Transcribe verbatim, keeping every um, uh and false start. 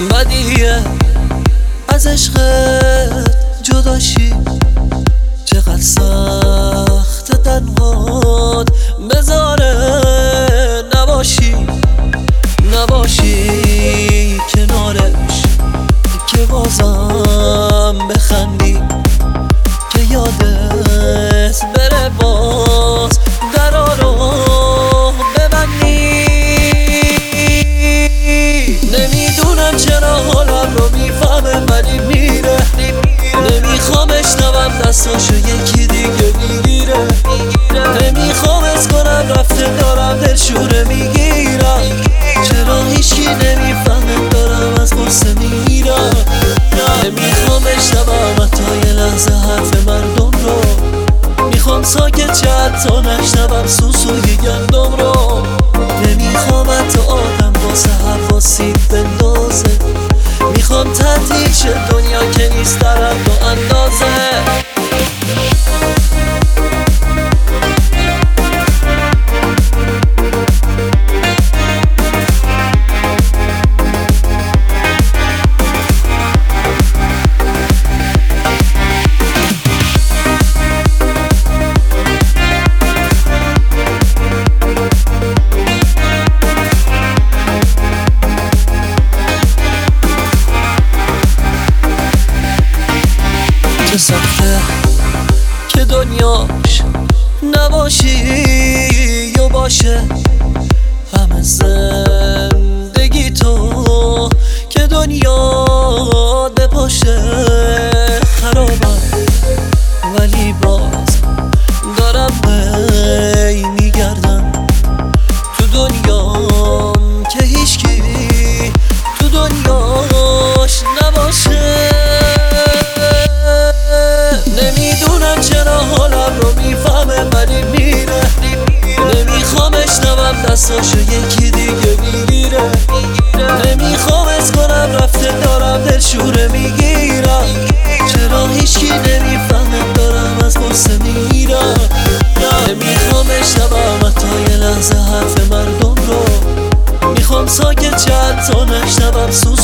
بدیه از عشقت جداشی، چقدر سخت تنهات بذاره نباشی نباشی کنارش، که بازم بخندی، که یادت بره باز درا رو ببندی. نمیدونم چرا حالم رو میفهمه ولی میره، نمیخوام اشنوم دستاشو یکی دیگه میگیره، نمیخوام از کنم رفته دارم دلشوره میگیرم، چرا هیچکی نمیفهمه دارم از غصه میرم. نمیخوام اشنوم حتی یه لحظه حرف مردم رو، میخوام ساکت چه حتی نشنوم سوسوی گندم رو، نمیخوام حتی آدم واسه حرفا سیب بندازه، میخوام تعطیل شه دنیا که نیست در حد و اندازه. چه سخته که دنیاش نباشی یا باشه، همه زندگی تو که دنیا دپاشه. خرابم ولی باز دارم هی میگردم تو دنیام که هیچکی تو دنیاش نباشه. نمیدونم چرا حالم رو میفهمه ولی میره، نمیخوام اشنوم دستاشو یکی دیگه میگیره، نمیخوام از کنم رفته دارم دلشوره میگیرم، چرا هیچکی نمیفهمه دارم از غصه میرم. نمیخوام اشنوم حتی یه لحظه حرف مردم رو، میخوام ساکت چه حتی نشنوم سوس